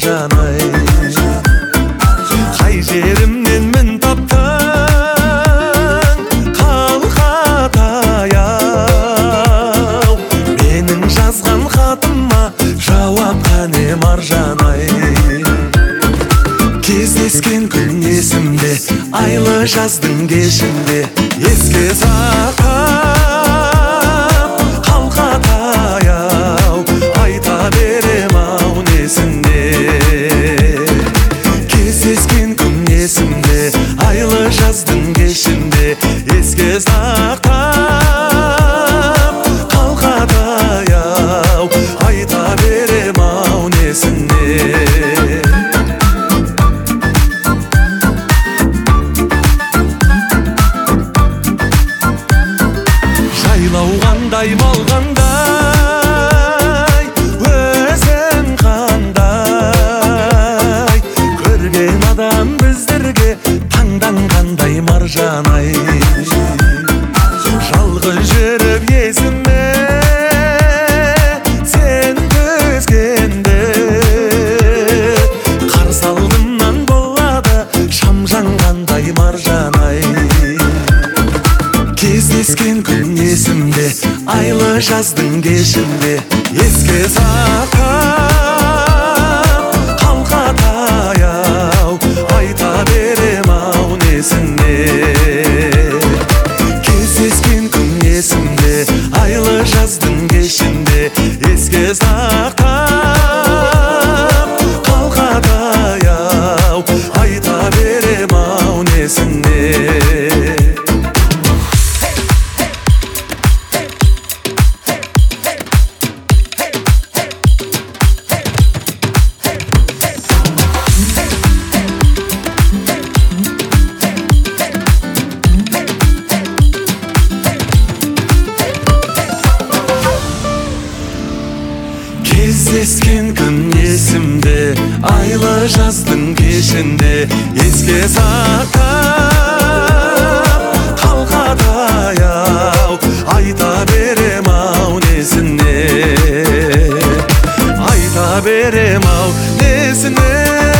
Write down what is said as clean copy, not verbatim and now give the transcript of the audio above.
маржан-ай. Қай жерімнен мін таптың, қалқатай-ау. Менің жазған хатыма жауап қане маржан-ай. Кездескен күн есімде, айлы жаздың кешінде, еске сақтап қалқатай-ау. Айта берем-ау несінде. Кездескен күн есімде, айлы жаздың кешінде, еске сақтап қалқатай-ау. Айта берем-ау несінде. Жайлауғандай болғандай, өзің қандай, көрген адам біздерге таңданғандай маржан-ай. Жалғыз жүріп есіме сен төзгенде, қарсы алдымнан болады шам жанғандай маржан-ай. Кездескен күн есімде, айлы жаздың кешінде, еске сақтап қалқатай-ау. Айта берем-ау несінде. Кездескен күн есімде, айлы жаздың кешінде, еске сақтап қалқатай-ау. Айта берем-ау несінде. Кездескен күн есімде, айлы жаздың кешінде, еске сақтап қалқатай-ау. Айта берем-ау несіне. Айта берем-ау несіне.